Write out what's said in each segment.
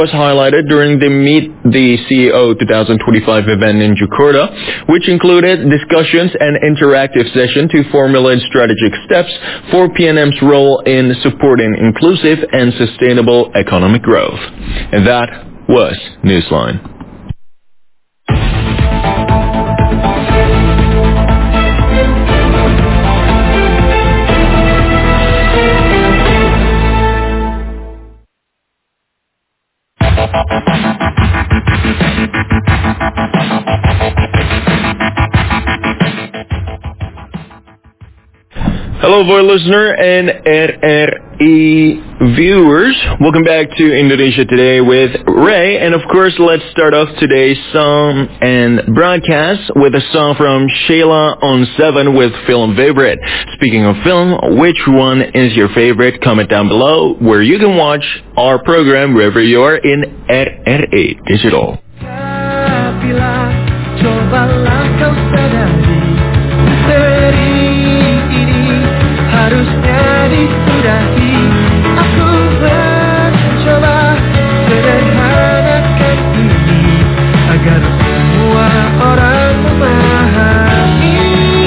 was highlighted during the Meet the CEO 2025 event in Jakarta, which included discussions and interactive session to formulate strategic steps for PNM's role in supporting inclusive and sustainable economic growth. And that was Newsline. Hello, Voice listener and RRI viewers. Welcome back to Indonesia Today with Ray. And of course, let's start off today's song and broadcast with a song from Shayla on 7 with Film Favorite. Speaking of film, which one is your favorite? Comment down below where you can watch our program wherever you are in RRI Digital. Harusnya disudahi. Aku mencoba sederhanakan ini agar semua orang memahami.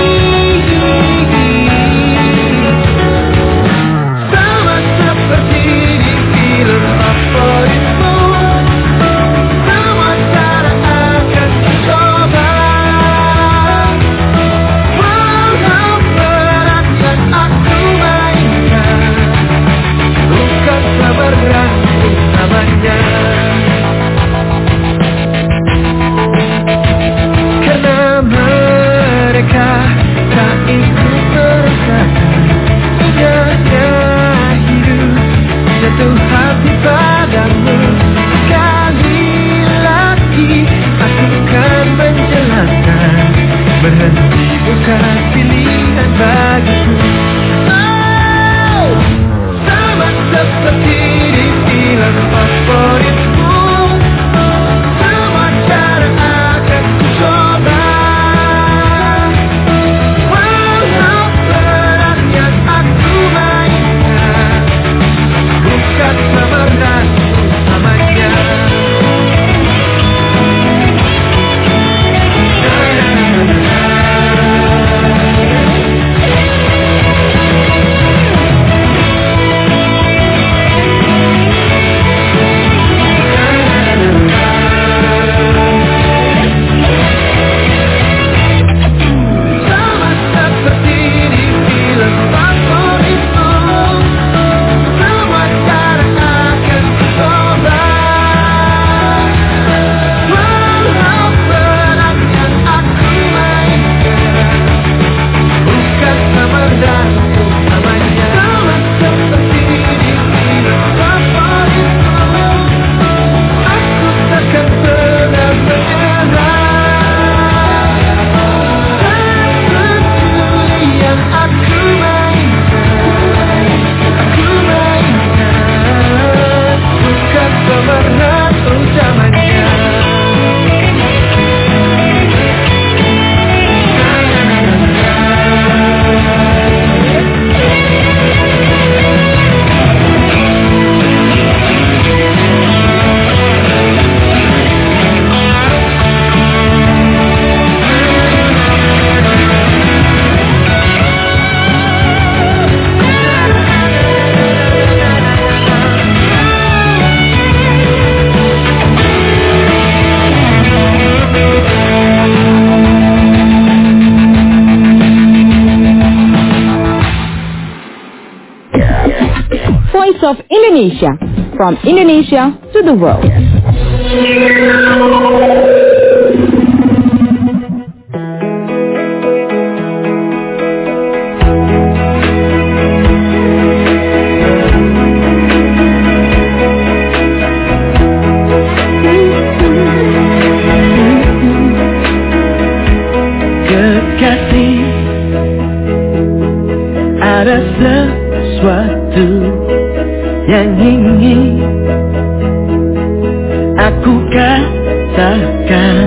Sama seperti di film favoritmu, semua cara akan kucoba. Walau berat yang aku mainkan, bukan sabar berat utamanya. Karena mereka tak ikut merasakan indahnya hidup, jatuh hati padamu. Sekali lagi aku kan menjelaskan, berhenti bukan pilihan bagiku. Oh, sama seperti di film favoritmu, semua cara akan kucoba. Walau berat yang aku mainkan, bukan sabar dan utamanya. Sama seperti di film favoritmu, semua cara akan kucoba. Walau berat yang aku mainkan, bukan sabar dan utamanya. Sama seperti di film favoritmu, aku takkan pernah menyerah. Yang aku mainkan, bukan sabar dan utamanya. Voice of Indonesia, from Indonesia to the world. Kekasih, ada sesuatu yang ingin aku katakan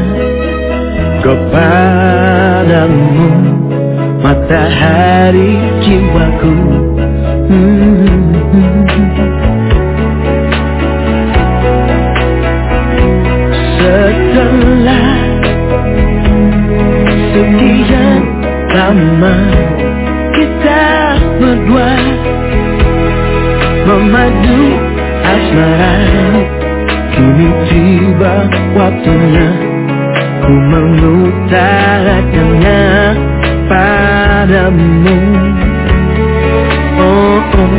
kepadamu, matahari jiwaku. lama kita berdua memadu asmara. Kini tiba waktunya ku mengutarakannya padamu. Oh, oh.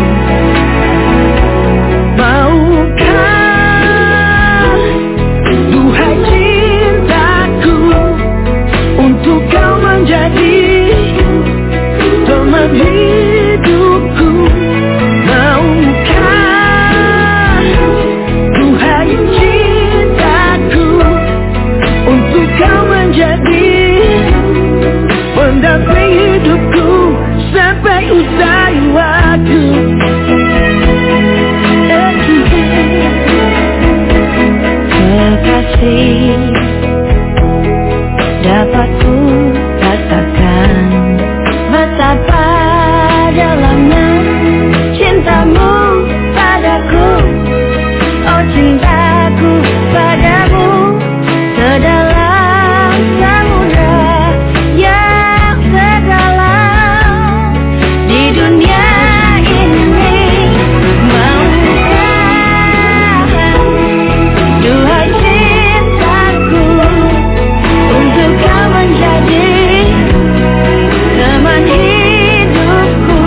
Maukah, duhai cintaku, untuk kau menjadi teman hidupku? Maukah, duhai cintaku, untuk kau menjadi pendamping hidupku sampai usai waktu? Kekasih, dapat ku rasakan betapa dalamnya cintamu padaku. Oh, cintaku padamu sedalam samudra yang sedalam di dunia ini. Maukah, duhai cintaku, untuk kau menjadi teman hidupku?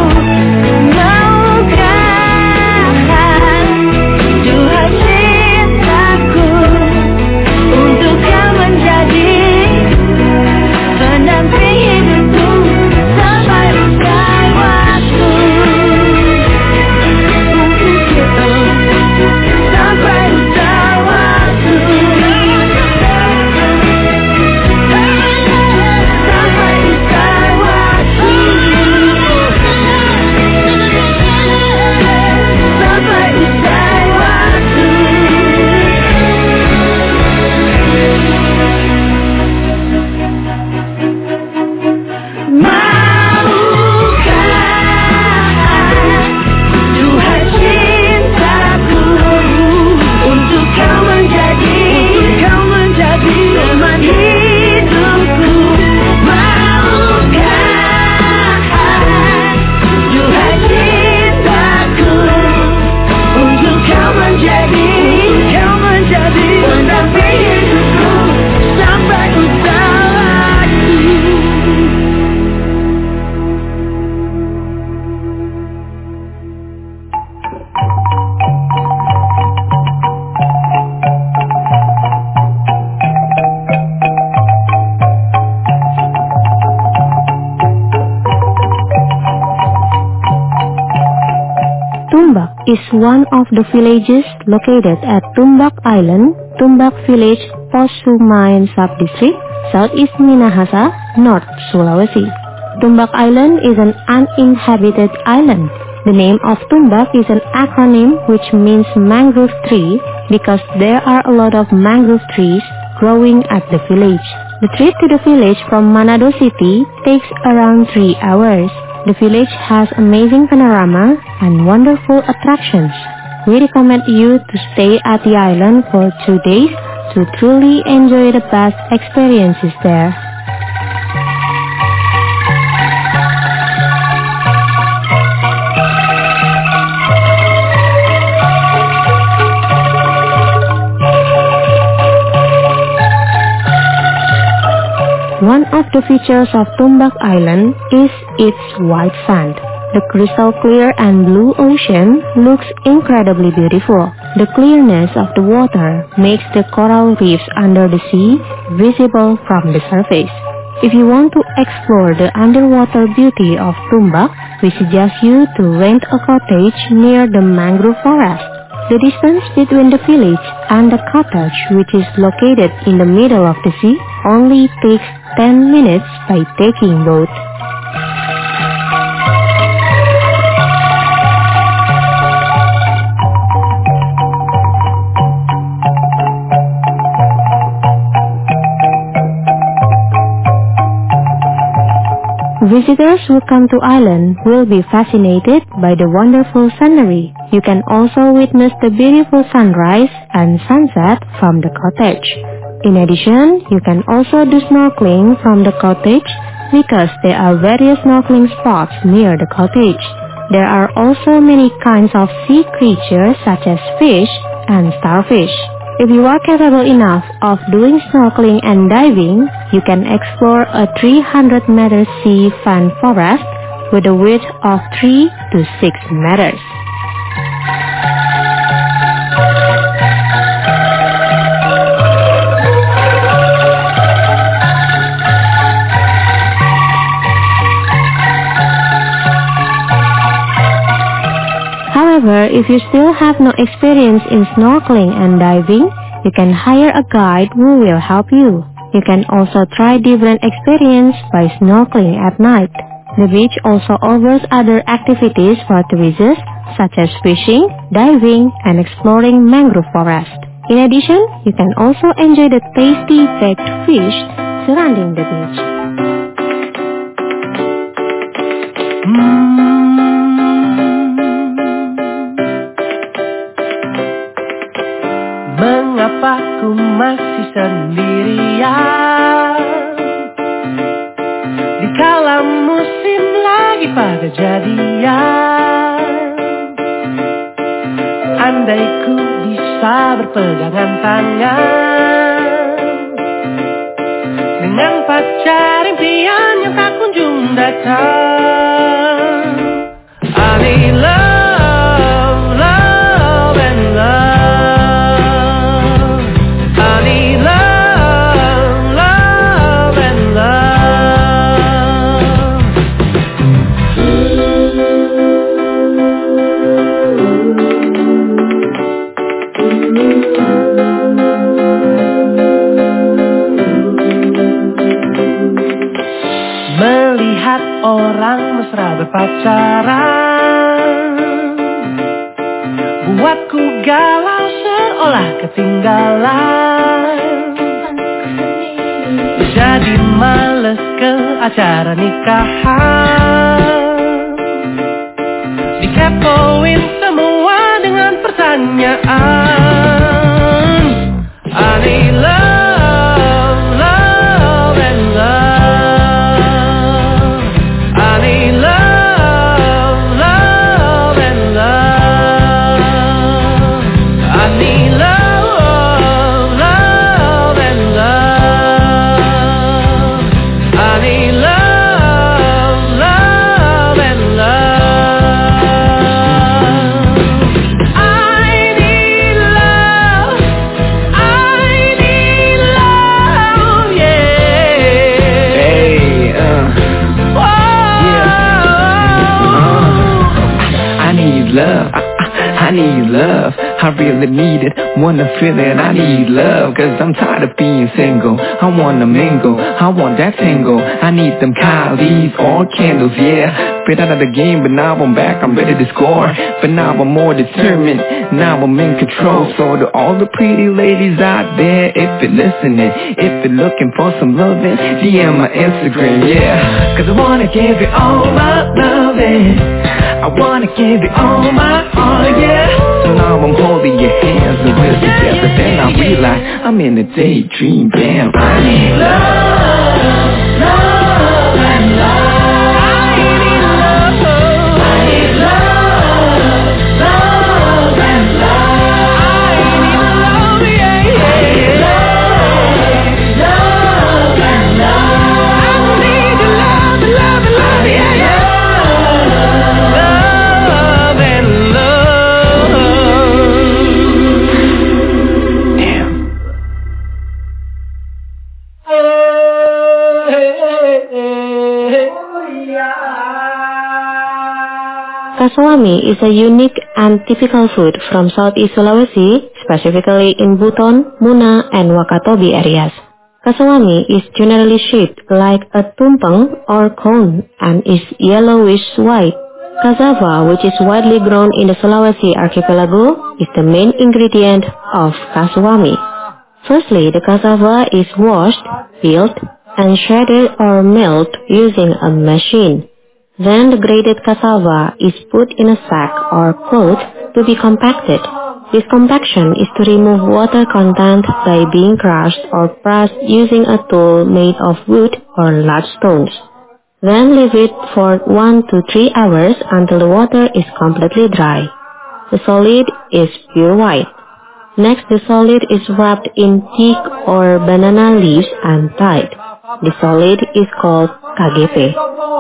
Maukah, duhai cintaku, untuk kau menjadi pendamping hidupku sampai usai waktu? Sampai usai waktu. Sampai usai waktu. Sampai usai waktu. Maukah, duhai cintaku, untuk kau menjadi teman hidupku? Maukah, duhai cintaku, untuk kau menjadi pendamping hidupku sampai usai waktu? Tumbak is one of the villages located at Tumbak Island, Tumbak Village, Posumain Subdistrict, Southeast Minahasa, North Sulawesi. Tumbak Island is an uninhabited island. The name of Tumbak is an acronym which means mangrove tree because there are a lot of mangrove trees growing at the village. The trip to the village from Manado City takes around 3 hours. The village has amazing panorama and wonderful attractions. We recommend you to stay at the island for 2 days to truly enjoy the best experiences there. One of the features of Tumbak Island is its white sand. The crystal clear and blue ocean looks incredibly beautiful. The clearness of the water makes the coral reefs under the sea visible from the surface. If you want to explore the underwater beauty of Tumbak, we suggest you to rent a cottage near the mangrove forest. The distance between the village and the cottage, which is located in the middle of the sea, only takes 10 minutes by taking boat. Visitors who come to island will be fascinated by the wonderful scenery. You can also witness the beautiful sunrise and sunset from the cottage. In addition, you can also do snorkeling from the cottage because there are various snorkeling spots near the cottage. There are also many kinds of sea creatures such as fish and starfish. If you are capable enough of doing snorkeling and diving, you can explore a 300-meter sea fan forest with a width of 3 to 6 meters. However, if you still have no experience in snorkeling and diving, you can hire a guide who will help you. You can also try different experiences by snorkeling at night. The beach also offers other activities for tourists such as fishing, diving, and exploring mangrove forest. In addition, you can also enjoy the tasty baked fish surrounding the beach. Mengapa ku masih sendirian dikala musim lagi pada jadian? Andai ku bisa berpegangan tangan dengan pacar impian yang tak kunjung datang. I need love, love and love. I need love, love and love. Melihat orang mesra berpacaran buatku galau seolah ketinggalan. Jadi males ke acara nikahan, dikepoin semua dengan pertanyaan. I need love, love and love. I need love, love and love. I need love, love and love. I need love, love and love. I need love, yeah. Hey, Whoa. I need love. I need love. I really need it. Wanna feel it. I need love. Cause I'm tired of being single. I wanna mingle. I want that tangle. I need them Kylie's or candles, yeah. Been out of the game, but now I'm back. I'm ready to score. But now I'm more determined. Now I'm in control. So to all the pretty ladies out there, if you're listening, if you're looking for some loving, DM my Instagram, yeah. Cause I wanna give you all my loving. I wanna give you all my heart, yeah. So now I'm holding your hands and we're together. Then I realize I'm in a daydream, damn. I need love, love and love. I need love, love and love. I need love, yeah, yeah. Love and love. I need love, love, love, yeah, yeah. Love and love. Damn. Kasawami is a unique and typical food from Southeast Sulawesi, specifically in Buton, Muna, and Wakatobi areas. Kasawami is generally shaped like a tumpeng or cone and is yellowish-white. Cassava, which is widely grown in the Sulawesi archipelago, is the main ingredient of kasawami. Firstly, the cassava is washed, peeled, and shredded or milled using a machine. Then the grated cassava is put in a sack or cloth to be compacted. This compaction is to remove water content by being crushed or pressed using a tool made of wood or large stones. Then leave it for 1 to 3 hours until the water is completely dry. The solid is pure white. Next, the solid is wrapped in teak or banana leaves and tied. The solid is called KGP.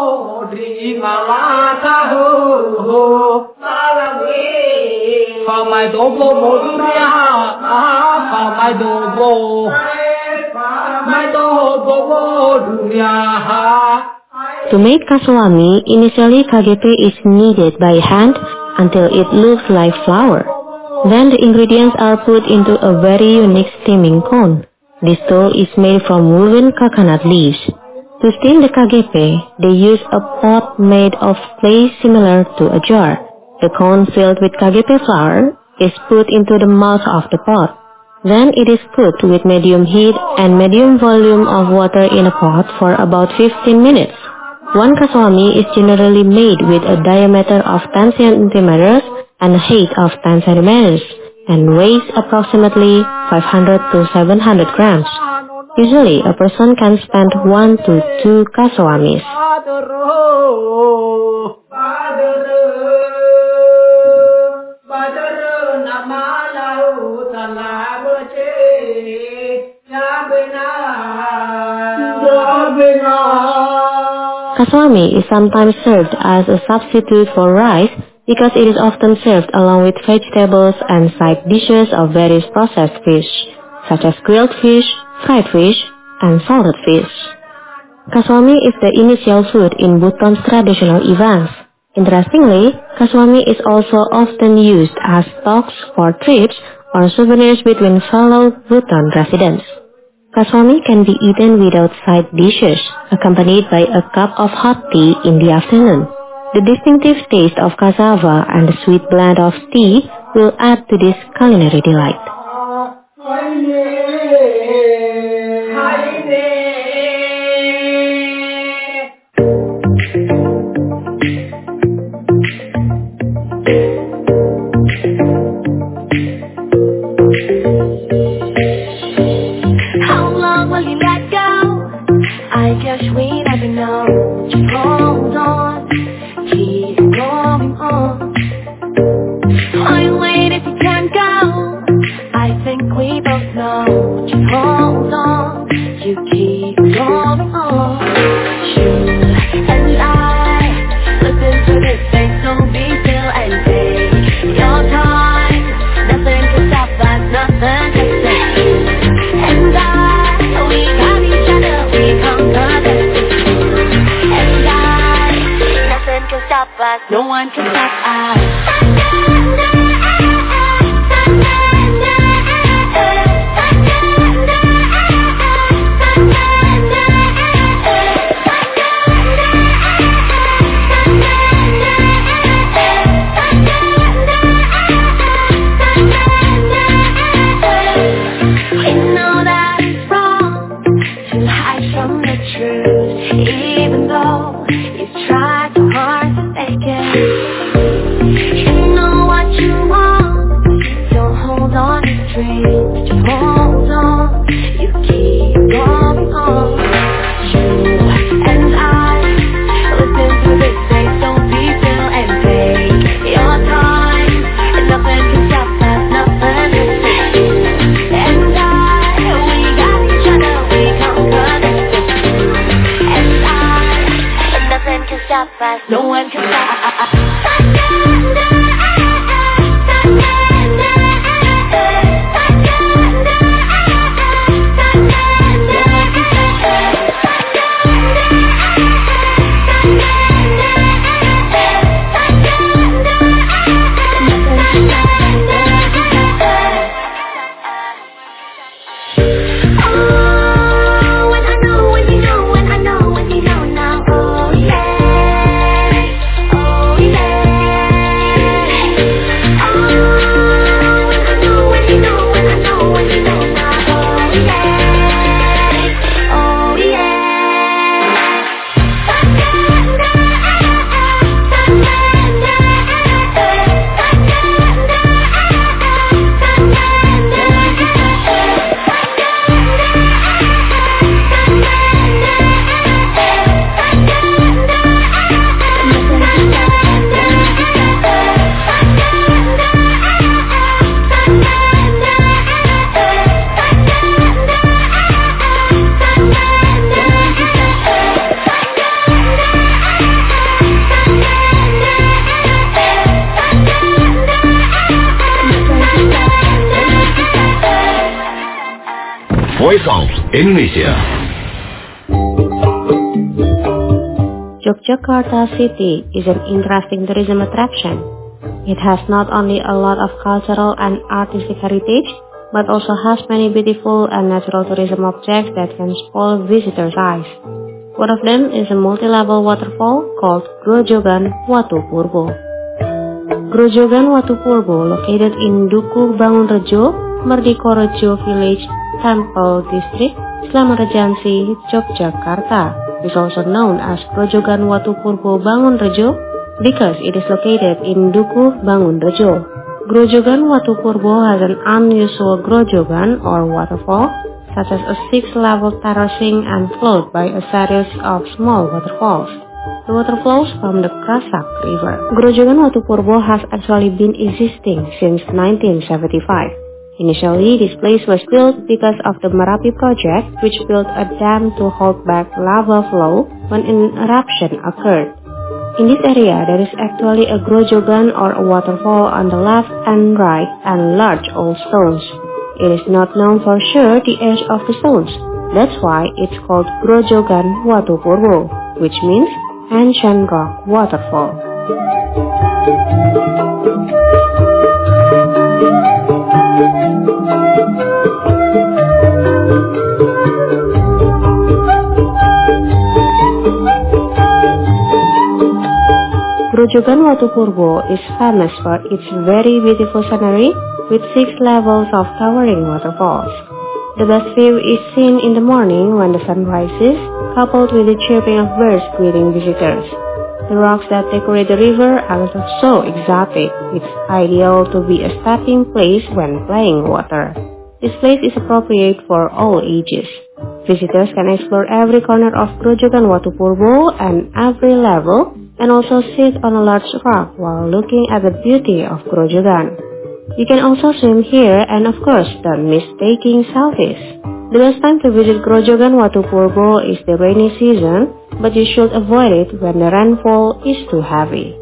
To make kaswami, initially KGP is kneaded by hand until it looks like flour. Then the ingredients are put into a very unique steaming cone. This dough is made from woven coconut leaves. To steam the KGP, they use a pot made of clay similar to a jar. The cone filled with KGP flour is put into the mouth of the pot. Then it is cooked with medium heat and medium volume of water in a pot for about 15 minutes. One kaswami is generally made with a diameter of 10 centimeters and a height of 10 centimeters and weighs approximately 500 to 700 grams. Usually, a person can spend 1 to 2 kaswamis. Kaswami is sometimes served as a substitute for rice because it is often served along with vegetables and side dishes of various processed fish, such as grilled fish, fried fish, and salted fish. Kaswami is the initial food in Bhutan's traditional events. Interestingly, kaswami is also often used as stocks for trips or souvenirs between fellow Bhutan residents. Kaswami can be eaten without side dishes, accompanied by a cup of hot tea in the afternoon. The distinctive taste of cassava and the sweet blend of tea will add to this culinary delight. How long will you let go? I guess we never know. Just hold on, keep going on. Why wait if you can't go? I think we both know. Just hold on, you keep going on. You and I listen to this thing, so be still and take your time. Nothing can stop us, nothing can stop you and I. We got each other, we conquer this. And I, nothing can stop us, no one can stop us. Even though you try so hard to fake it, you know what you want. Don't hold on to dreams, just hold on. You keep going on. You and I listen to this face, don't be still and take your time. And nothing can stop us, nothing can stop you and I. We got each other, we conquer this. Nothing can stop us, no one can stop us. Oh, Voice of Indonesia. Yogyakarta City is an interesting tourism attraction. It has not only a lot of cultural and artistic heritage, but also has many beautiful and natural tourism objects that can spoil visitors' eyes. One of them is a multi-level waterfall called Grojogan Watu Purbo. Grojogan Watu Purbo, located in Dukuh Bangunrejo, Merdikorejo Village, Temple District, Slamet Regency, Yogyakarta, is also known as Grojogan Watu Purbo Bangunrejo because it is located in Dukuh Bangunrejo. Grojogan Watu Purbo has an unusual grojogan or waterfall, such as a 6-level terracing and flowed by a series of small waterfalls. The water flows from the Krasak River. Grojogan Watu Purbo has actually been existing since 1975. Initially, this place was built because of the Merapi project, which built a dam to hold back lava flow when an eruption occurred. In this area, there is actually a grojogan or a waterfall on the left and right and large old stones. It is not known for sure the age of the stones. That's why it's called Grojogan Watu Purbo, which means ancient rock waterfall. Grojogan Watu Purbo is famous for its very beautiful scenery with 6 levels of towering waterfalls. The best view is seen in the morning when the sun rises, coupled with the chirping of birds greeting visitors. The rocks that decorate the river are so exotic, it's ideal to be a stepping place when playing water. This place is appropriate for all ages. Visitors can explore every corner of Grojogan Watu Purbo and every level, and also sit on a large rock while looking at the beauty of Grojogan. You can also swim here and of course don't miss taking selfies. The best time to visit Grojogan Watu Purbo is the rainy season, but you should avoid it when the rainfall is too heavy.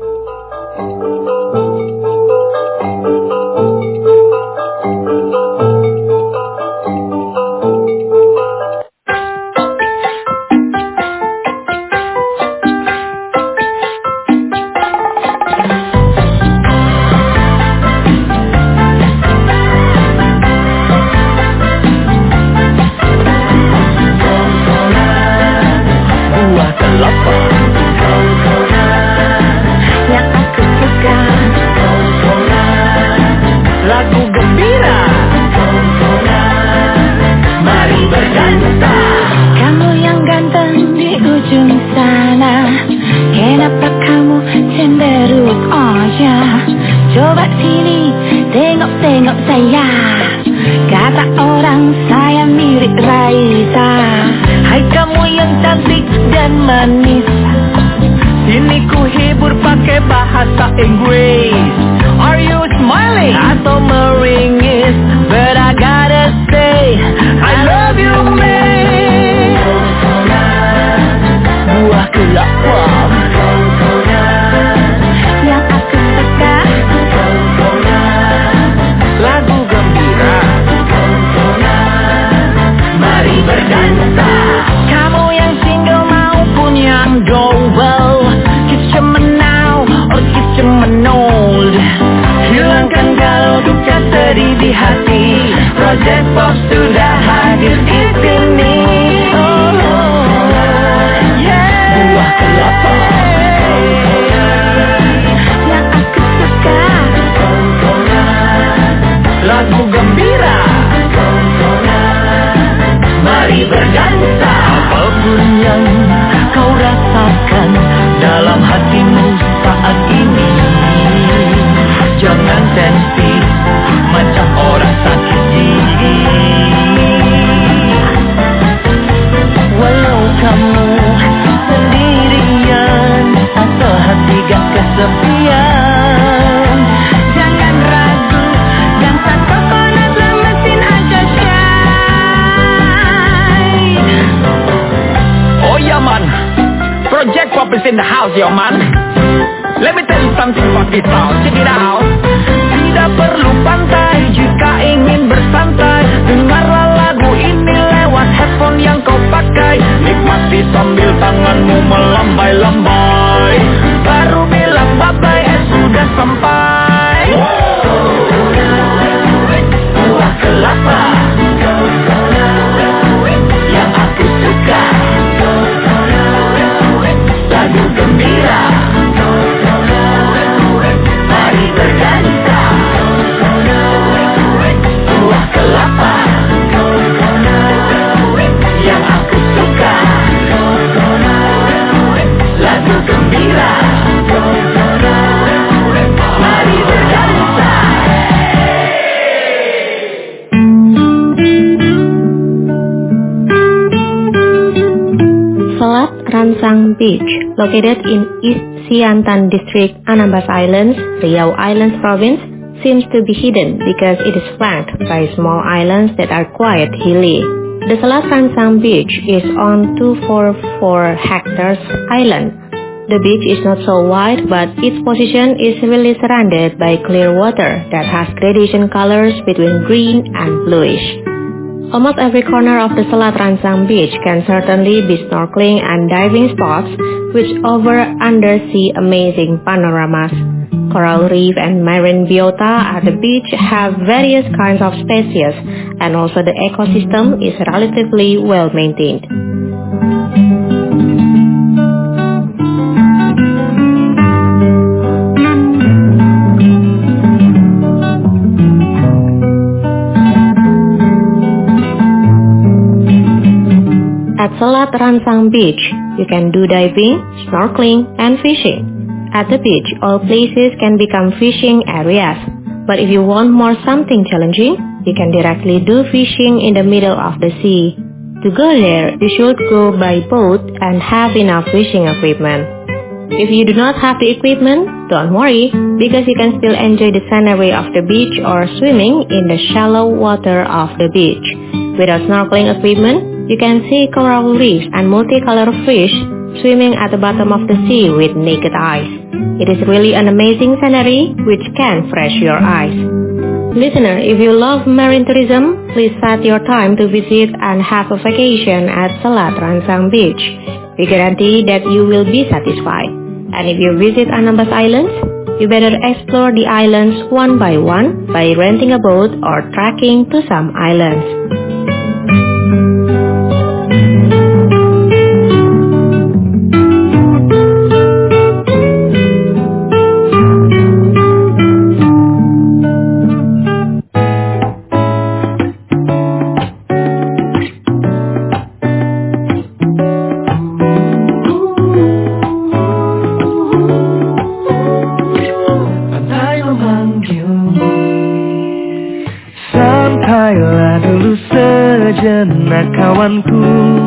In the house, yo man. Let me tell you something about this town. Check it out. Tidak perlu pantai jika ingin bersantai. Dengarlah lagu ini. Tanganmu melambai-lambai, baru bilang bye-bye, sudah sampai. Buah kelapa yang aku suka, lagu gembira, mari berdansa. Buah kelapa yang aku suka, lagu gembira, mari berdansa. Selat Ransang Beach, located in East Siantan District, Anambas Islands, Riau Islands Province, seems to be hidden because it is flanked by small islands that are quite hilly. The Selat Ransang Beach is on 244 hectares island. The beach is not so wide, but its position is really surrounded by clear water that has gradation colors between green and bluish. Almost every corner of the Selat Ransang Beach can certainly be snorkeling and diving spots, which offer undersea amazing panoramas. Coral reef and marine biota at the beach have various kinds of species, and also the ecosystem is relatively well maintained. At Selat Ransang Beach, you can do diving, snorkeling, and fishing. At the beach, all places can become fishing areas. But if you want more something challenging, you can directly do fishing in the middle of the sea. To go there, you should go by boat and have enough fishing equipment. If you do not have the equipment, don't worry, because you can still enjoy the scenery of the beach or swimming in the shallow water of the beach. Without snorkeling equipment, you can see coral reefs and multicolored fish swimming at the bottom of the sea with naked eyes. It is really an amazing scenery which can refresh your eyes. Listener, if you love marine tourism, please set your time to visit and have a vacation at Selat Ransang Beach. We guarantee that you will be satisfied. And if you visit Anambas Islands, you better explore the islands one by one by renting a boat or trekking to some islands. Santailah dulu sejenak kawanku,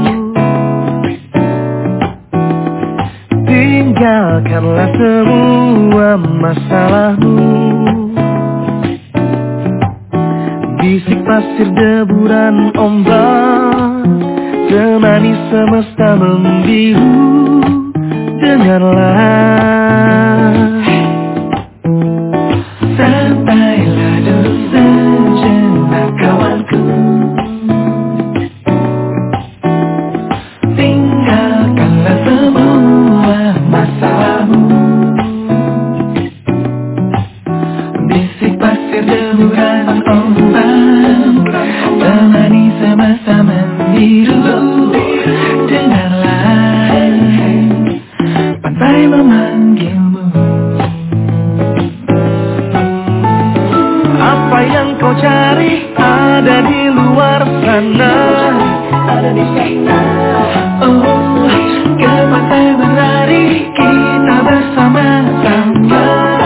tinggalkanlah semua masalahmu. Bisik pasir deburan ombak, temani semesta membiru. Dengarlah, santailah dulu sejenak kawanku, tinggalkanlah semua masalahmu. Bisik pasir deburan ombak, temani semesta membiru. Dengarlah, pantai memanggilmu. Apa yang kau cari ada di luar sana. Oh, ke pantai berlari kita bersama-sama.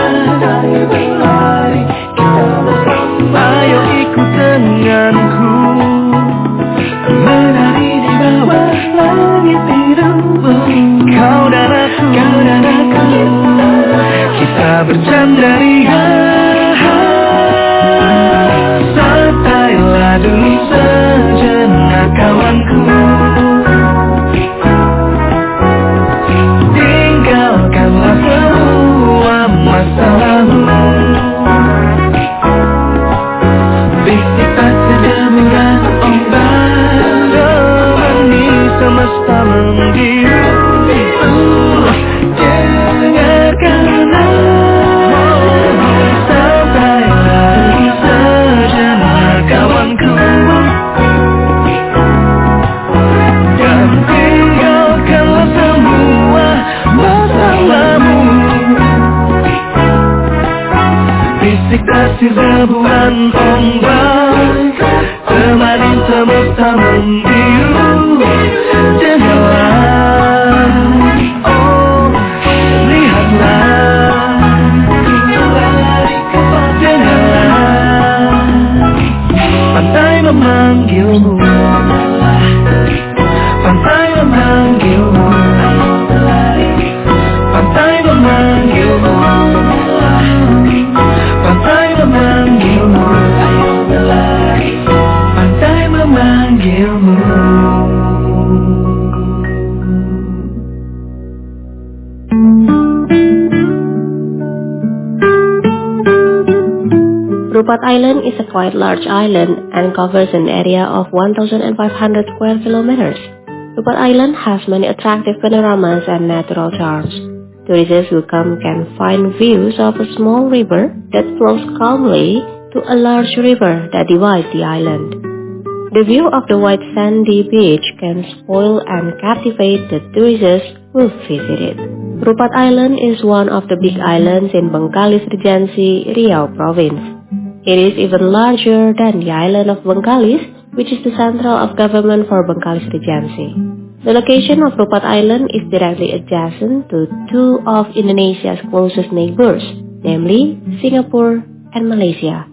Ayo ikut denganku, menari di bawah langit biru. Kau dan aku, kita bercanda ria. Santailah dulu sejenak kawanku, tinggalkanlah semua masalahmu. Bisik pasir deburan ombak, temani semesta membiru. ombak, temani semesta membiru jendela. Oh, lihatlah jendela, pantai memanggilmu, pantai memanggilmu, pantai memanggilmu, pantai memanggilmu, pantai memanggilmu. Rupat Island is a quite large island and covers an area of 1,500 square kilometers. Rupat Island has many attractive panoramas and natural charms. Tourists who come can find views of a small river that flows calmly to a large river that divides the island. The view of the white sandy beach can spoil and captivate the tourists who visit it. Rupat Island is one of the big islands in Bengkalis Regency, Riau Province. It is even larger than the island of Bengkalis, which is the central of government for Bengkalis Regency. The location of Rupat Island is directly adjacent to two of Indonesia's closest neighbors, namely Singapore and Malaysia.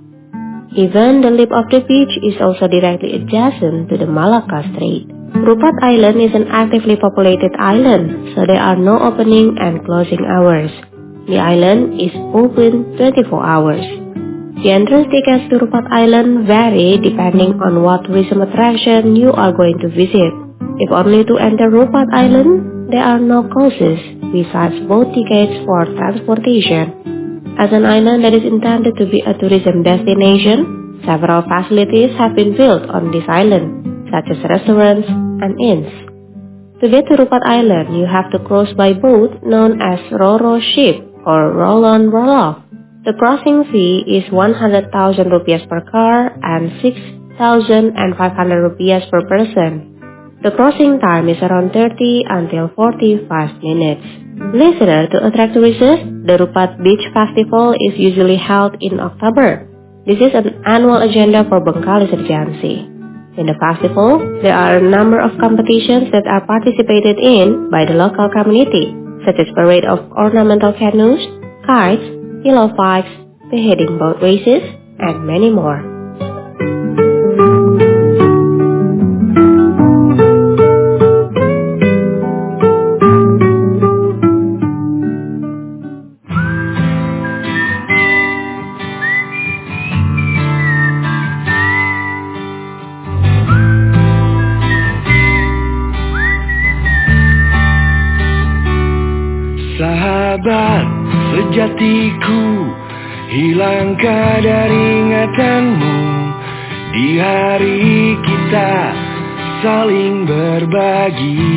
Even the lip of the beach is also directly adjacent to the Malacca Strait. Rupat Island is an actively populated island, so there are no opening and closing hours. The island is open 24 hours. The entrance tickets to Rupat Island vary depending on what tourism attraction you are going to visit. If only to enter Rupat Island, there are no costs besides boat tickets for transportation. As an island that is intended to be a tourism destination, several facilities have been built on this island, such as restaurants and inns. To get to Rupat Island, you have to cross by boat known as Ro-Ro ship or roll-on roll-off. The crossing fee is 100,000 rupiah per car and 6,500 rupiah per person. The crossing time is around 30 until 45 minutes. Listener, to attract tourists, the Rupat Beach Festival is usually held in October. This is an annual agenda for Bengkalis Regency. In the festival, there are a number of competitions that are participated in by the local community, such as parade of ornamental canoes, kites, yellow fights, beheading boat races, and many more. Sahabat sejatiku, hilangkah dari ingatanmu di hari kita saling berbagi.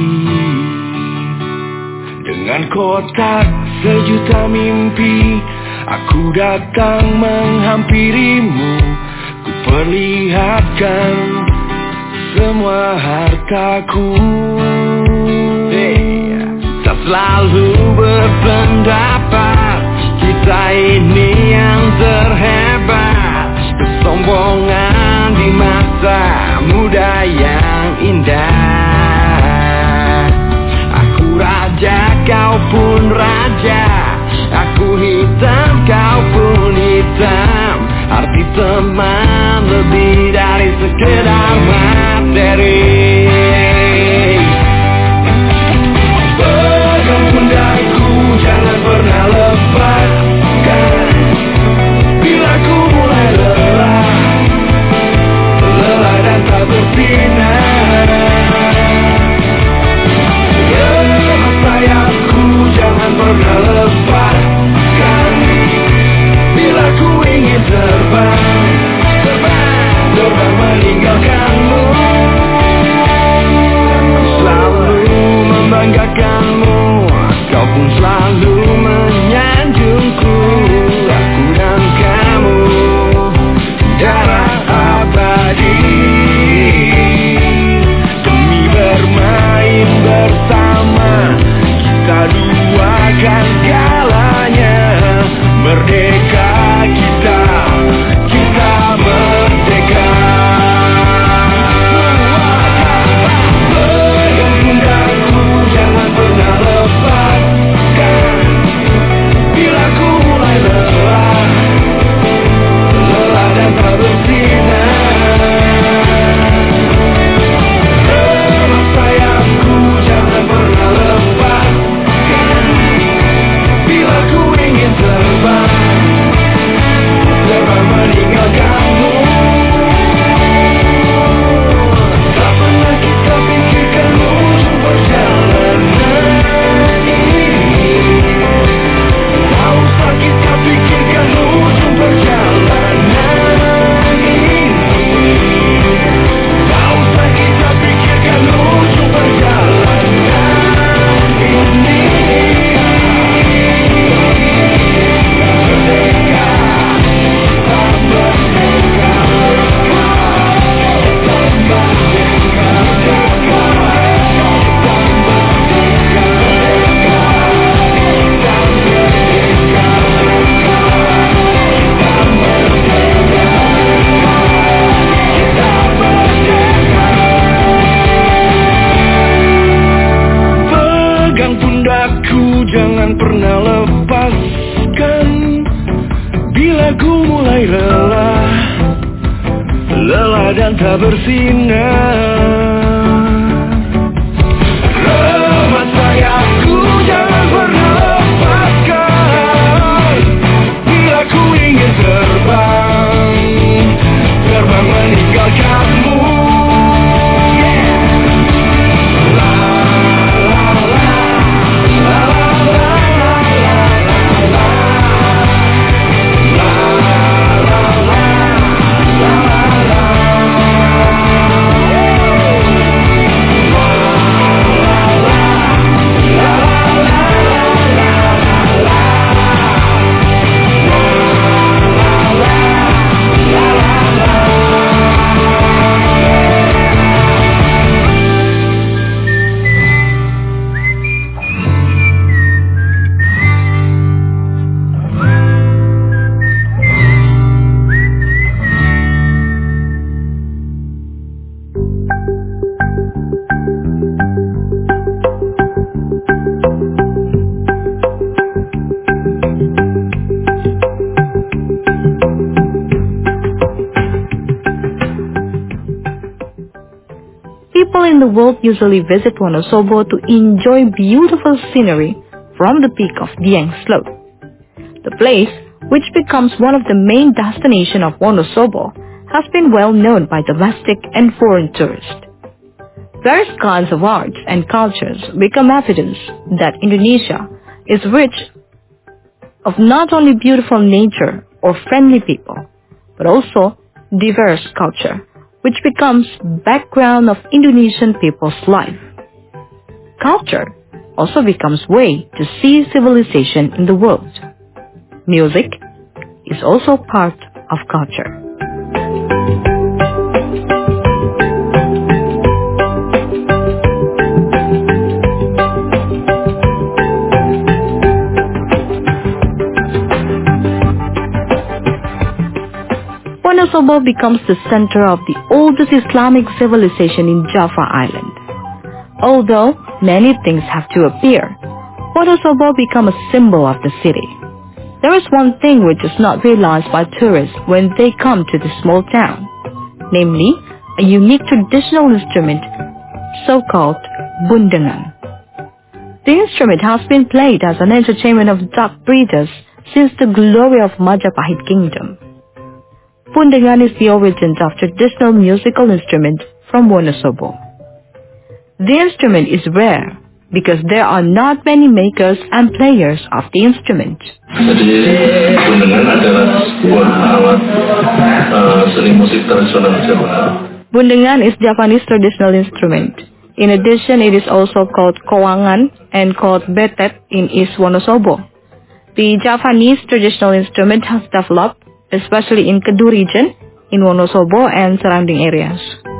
Dengan kotak sejuta mimpi, aku datang menghampirimu. Ku perlihatkan semua hartaku. Tak selalu berpendapat, kita ini yang terhebat. Kesombongan di masa muda yang indah. Aku raja, kau pun raja. Aku hitam, kau pun hitam. Arti teman lebih dari sekedar materi. Jangan pernah lepaskan. Bila ku mulai lelah dan tak bersinar, lemah sayapku jangan pernah lepaskan. Bila ku ingin terbang meninggalkanmu. bersinar. Remat sayapku jangan pernah lepaskan. Bila ku ingin terbang meninggalkanmu. People in the world usually visit Wonosobo to enjoy beautiful scenery from the peak of Dieng Slope. The place, which becomes one of the main destinations of Wonosobo, has been well known by domestic and foreign tourists. Various kinds of arts and cultures become evidence that Indonesia is rich of not only beautiful nature or friendly people, but also diverse culture, which becomes background of Indonesian people's life. Culture also becomes way to see civilization in the world. Music is also part of culture. Wonosobo becomes the center of the oldest Islamic civilization in Java Island. Although many things have to appear, Wonosobo becomes a symbol of the city. There is one thing which is not realized by tourists when they come to the small town, namely a unique traditional instrument, so-called bundengan. The instrument has been played as an entertainment of duck breeders since the glory of Majapahit Kingdom. Bundengan is the origin of traditional musical instrument from Wonosobo. The instrument is rare because there are not many makers and players of the instrument. Jadi bundengan adalah sebuah alat seni musik tradisional Jawa. Bundengan is Japanese traditional instrument. In addition, it is also called kowangan and called betet in East Wonosobo. The Japanese traditional instrument has developed especially in Kedu region, in Wonosobo and surrounding areas.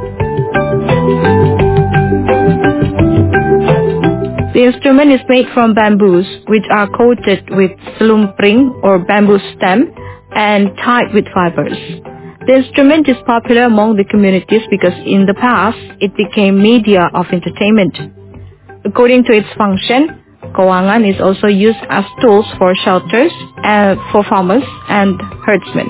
The instrument is made from bamboos, which are coated with selumpring or bamboo stem and tied with fibers. The instrument is popular among the communities because in the past, it became media of entertainment. According to its function, kowangan is also used as tools for shelters and for farmers and herdsmen.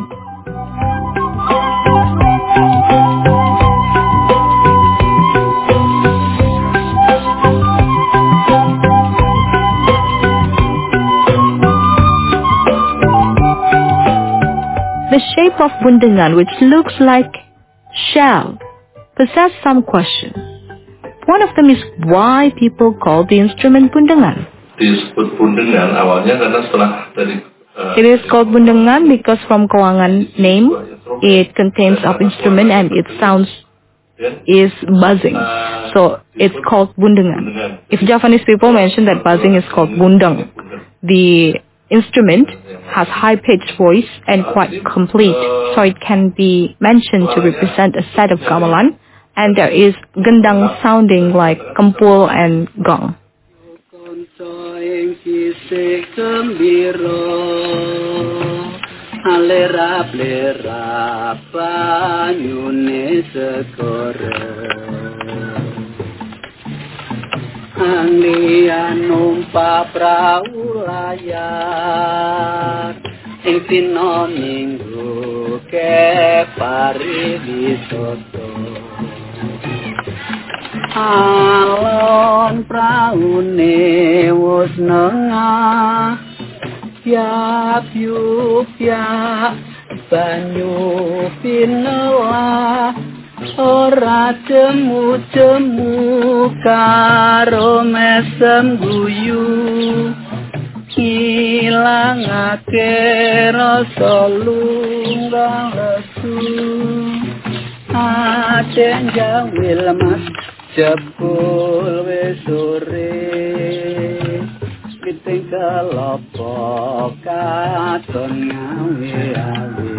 The shape of bundengan, which looks like shell, possess some questions. One of them is why people call the instrument bundengan. Disebut bundengan awalnya karena setelah dari It is called bundengan because from kowangan name, it contains of instrument and its sounds is buzzing. So it's called bundengan. If Javanese people mention that buzzing is called bundang, the instrument has high-pitched voice and quite complete, so it can be mentioned to represent a set of gamelan, and there is gendang sounding like kempul and gong. Anglia numpak perahu layar ing dina Minggu ke pariwisata alon praune wis nengah yap yup ya banyu pinelah ora jemu-jemu karo mesem guyu ilangake rasa lunggang lesu Aceh jawil mas jebul wis sore kiting kelopo katon ngawe-awe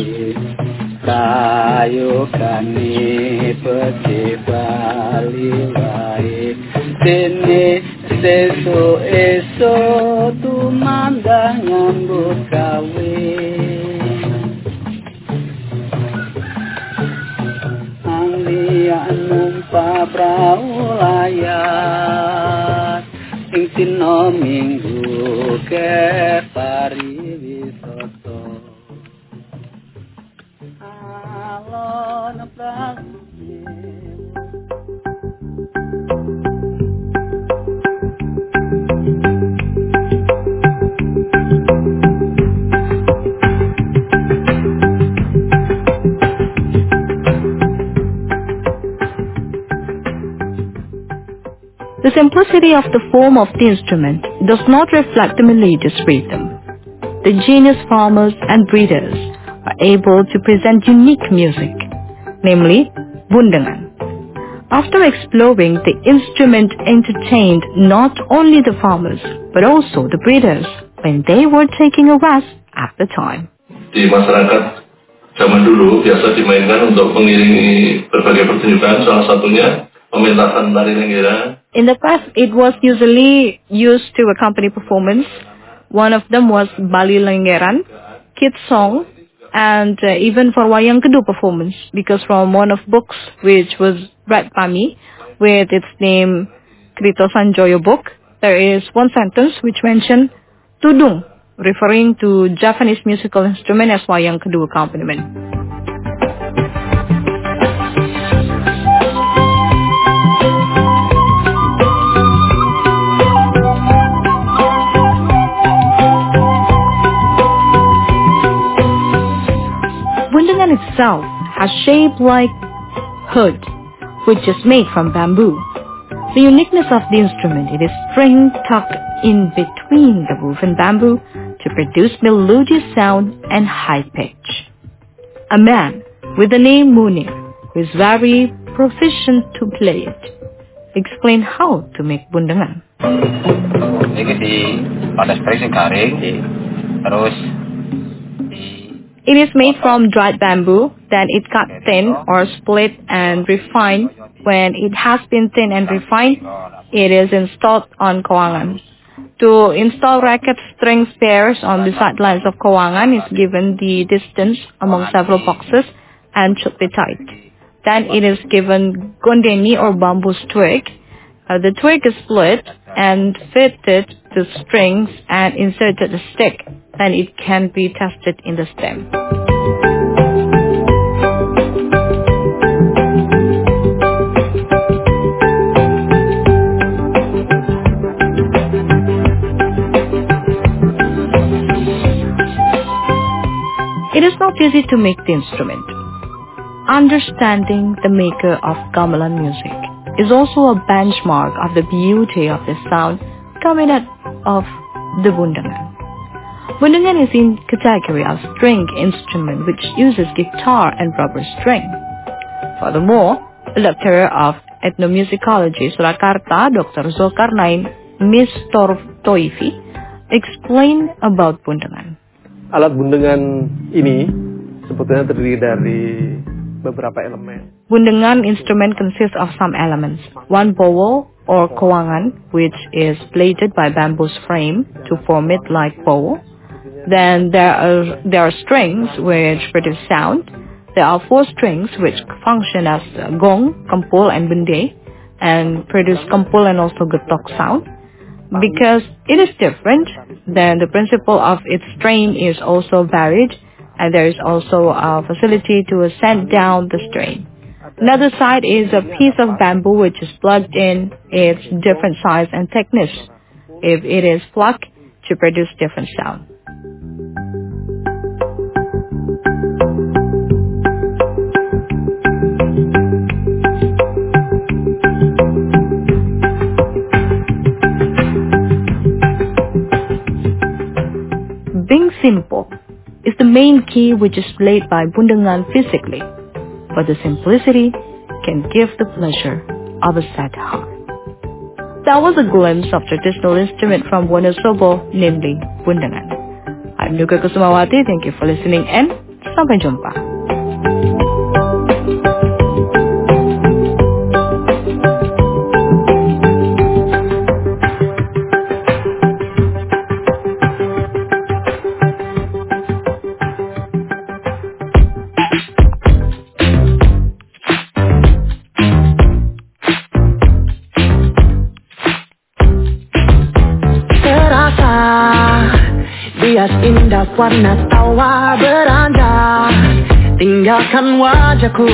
kayu kani peci bali wae dene esuk tumandang nyambut gawe Lian numpa prau layar ing dina minggu ke pariwisata alon prau The simplicity of the form of the instrument does not reflect the melodious rhythm. The genius farmers and breeders are able to present unique music, namely bundangan. After exploring, the instrument entertained not only the farmers but also the breeders when they were taking a rest at the time. Di masyarakat zaman dulu biasa dimainkan untuk mengiringi berbagai pertunjukan, salah satunya pementasan tari lenggerang. In the past, it was usually used to accompany performance. One of them was Bali Lenggeran, kids song, and even for Wayang Kedu performance, because from one of books which was read by me, with its name Krito Sanjoyo book, there is one sentence which mentioned tudung, referring to Japanese musical instrument as Wayang Kedu accompaniment. Bundangan itself has shape like hood, which is made from bamboo. The uniqueness of the instrument, it is string tucked in between the woven bamboo to produce melodious sound and high pitch. A man with the name Munir, who is very proficient to play it, explained how to make bundangan. It is made from dried bamboo, then it cut thin or split and refined. When it has been thin and refined, it is installed on kawangan. To install racket string pairs on the sidelines of kawangan is given the distance among several boxes and should be tight. Then it is given gondeni or bamboo twig. The twig is split and fitted to strings and inserted a stick. Then it can be tested in the stem. It is not easy to make the instrument. Understanding the maker of gamelan music is also a benchmark of the beauty of the sound coming out of the bundangan. Bundangan is in category of string instrument which uses guitar and rubber string. Furthermore, the lecturer of ethnomusicology Surakarta, Dr. Zulkarnain Mistortoifi, explained about bundangan. Alat bundangan ini sebetulnya terdiri dari beberapa elemen. Bundangan instrument consists of some elements. One bowl or kawangan, which is plated by bamboo's frame to form it like bowl. Then there are strings which produce sound. There are 4 strings which function as gong, kampul, and bende, and produce kampul and also getok sound. Because it is different, then the principle of its strain is also varied, and there is also a facility to send down the strain. Another side is a piece of bamboo which is plugged in its different size and thickness if it is plucked to produce different sound. Being simple is the main key which is played by Bundengan physically, but the simplicity can give the pleasure of a sad heart. That was a glimpse of traditional instrument from Wonosobo, namely Bundengan. I'm Nuka Kusumawati, thank you for listening and sampai jumpa. Indah warna tawa beranda, tinggalkan wajahku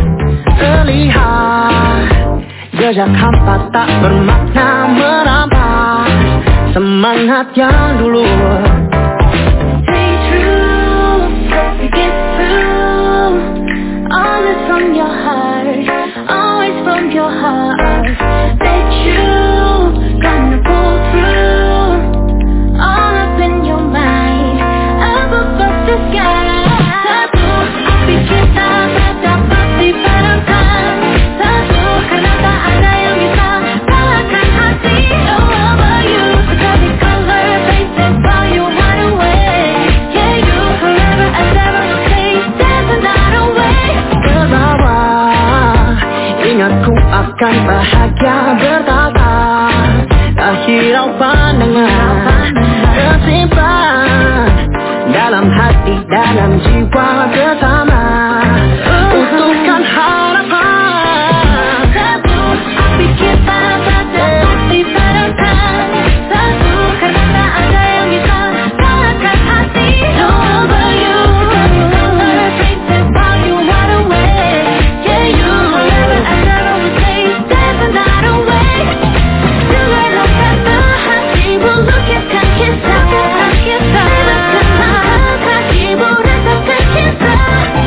terlihat jejak hampa tak bermakna merampas semangat yang dulu. Stay true, make it through. Always from your heart, always from your heart. Bet you gonna pull through. All up in your mind, above the sky. Satu, api kita tak dapat dipadamkan. Satu, karena tak ada yang bisa kalahkan hati. All over you, the color faces while you run away. Yeah, you forever and ever will stay. There's another way. Terbawa, ingatku akan bahagia bertata. Tak hirau pandangan, tersimpan dalam hati, dalam jiwa bersama. Untukkan harapan. Satu, api kita tak dapat dipadamkan. Satu, karena tak ada yang bisa kalahkan hati. All over you, color faces while you run away. Yeah, you forever and ever will stay. There's another way. Segala kata hatimu lukiskan kisah. Segala kata hatimu rasakan cinta.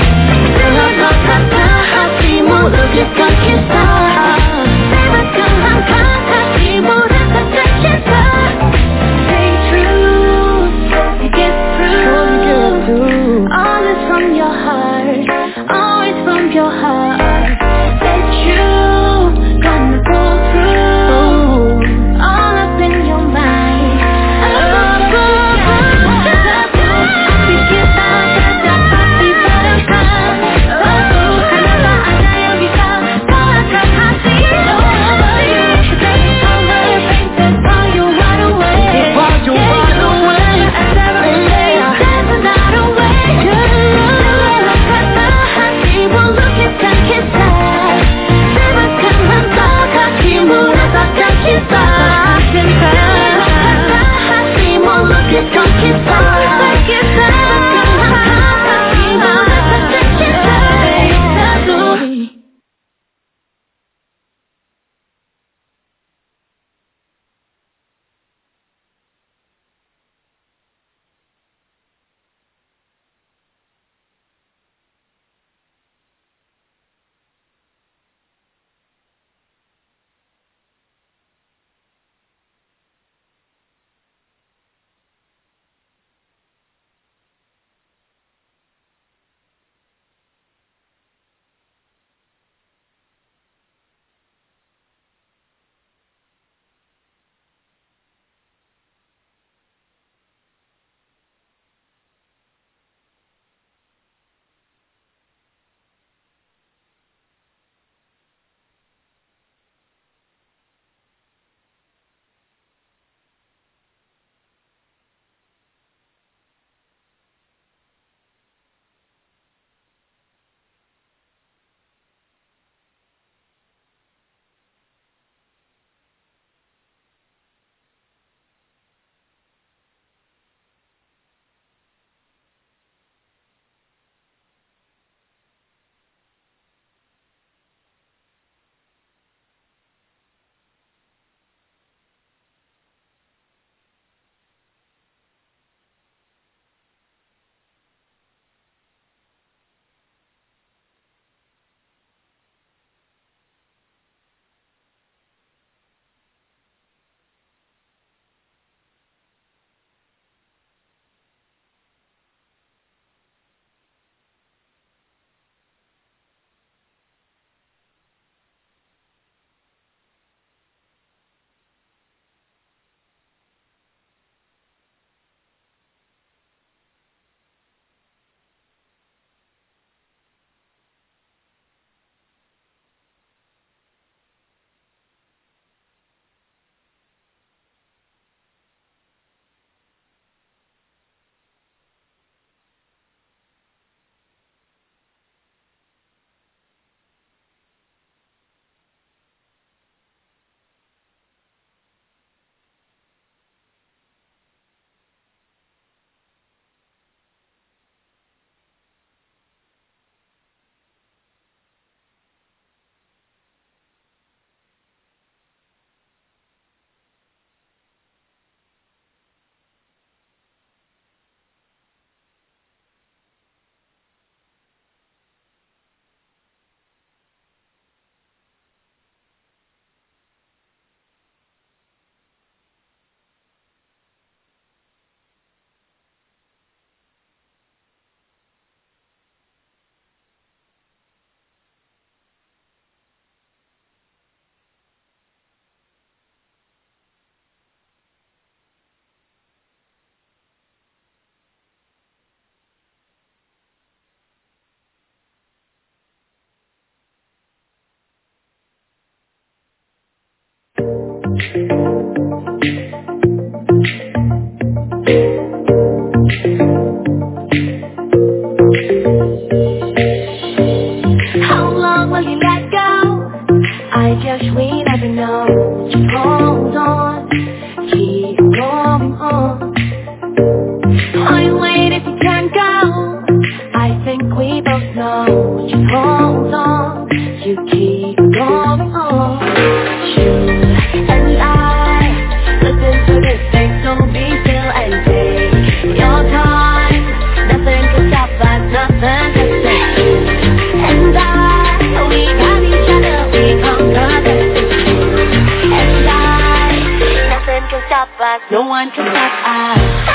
we never know. Just hold on, keep going on. Why wait if you can't go? I think we both know. Just hold on, you keep going on. You and I, listen to this thing, don't be still and take your time. Nothing can stop us, nothing can stop you and I, we got each other, we conquer this. And I, nothing can stop us, no one can stop us.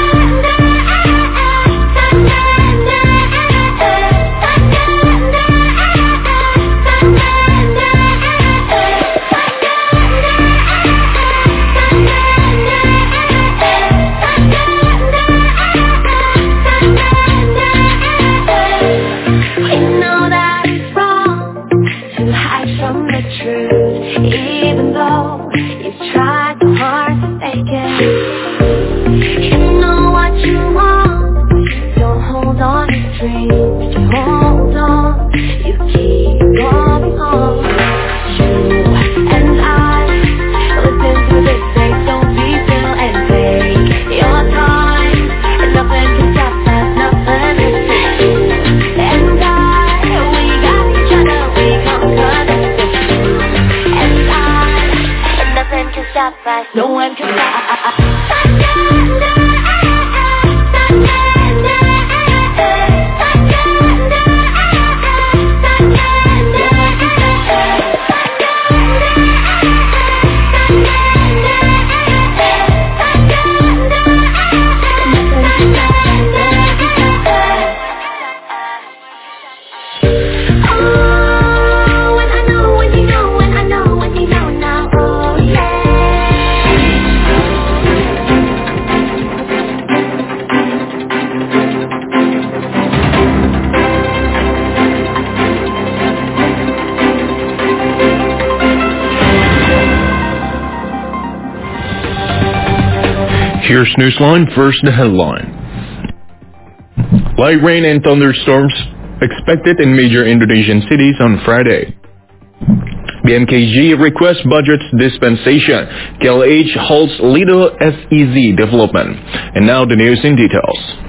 Even though you've tried so hard to fake it, you know what you want. Don't hold on to dreams, just hold on. You keep going on. You and I, listen to this thing, don't be still and take your time. And nothing can stop us, nothing can stop you and I, we got each other, we conquer this. Nothing can stop us, no one can stop us. Here's Newsline. First, the headline. Light rain and thunderstorms expected in major Indonesian cities on Friday. BMKG requests budget dispensation. KLH halts Lido SEZ development. And now the news in details.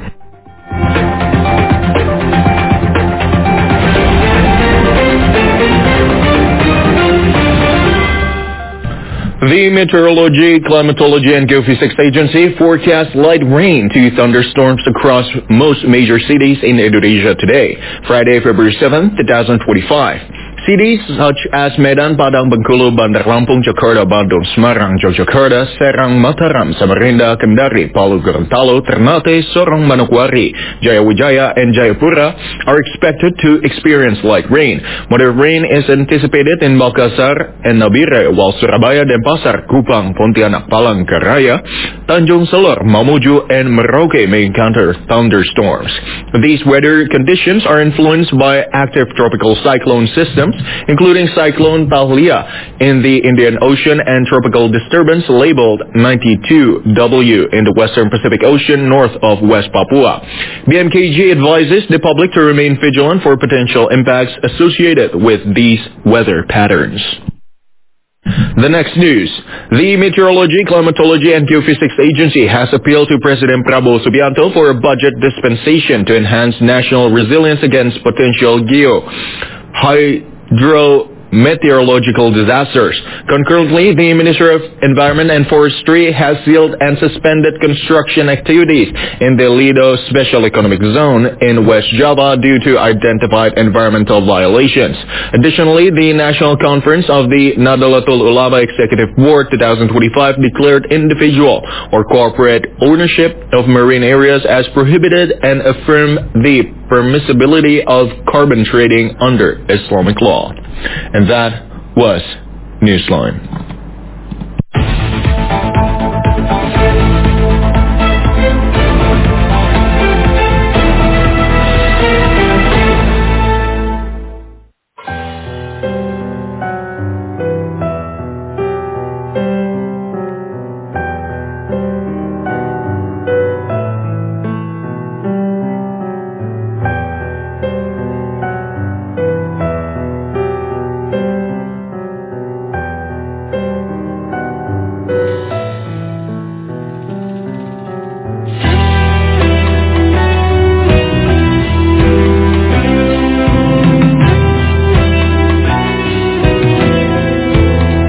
The Meteorology, Climatology and Geophysics Agency forecasts light rain to thunderstorms across most major cities in Indonesia today, Friday, February 7, 2025. Cities such as Medan, Padang, Bengkulu, Bandar Lampung, Jakarta, Bandung, Semarang, Yogyakarta, Serang, Mataram, Samarinda, Kendari, Palu, Gorontalo, Ternate, Sorong, Manokwari, Jayawijaya, and Jayapura are expected to experience light rain. Moderate rain is anticipated in Makassar and Nabire, while Surabaya, Denpasar, Kupang, Pontianak, Palangkaraya, Tanjung Selor, Mamuju, and Merauke may encounter thunderstorms. These weather conditions are influenced by active tropical cyclone systems, including Cyclone Tahlia in the Indian Ocean and tropical disturbance labeled 92W in the Western Pacific Ocean north of West Papua. BMKG advises the public to remain vigilant for potential impacts associated with these weather patterns. The next news. The Meteorology, Climatology and Geophysics Agency has appealed to President Prabowo Subianto for a budget dispensation to enhance national resilience against potential hydrometeorological disasters. Concurrently, the Ministry of Environment and Forestry has sealed and suspended construction activities in the Lido Special Economic Zone in West Java due to identified environmental violations. Additionally, the National Conference of the Nahdlatul Ulama Executive Board 2025 declared individual or corporate ownership of marine areas as prohibited and affirmed the permissibility of carbon trading under Islamic law. And that was Newsline.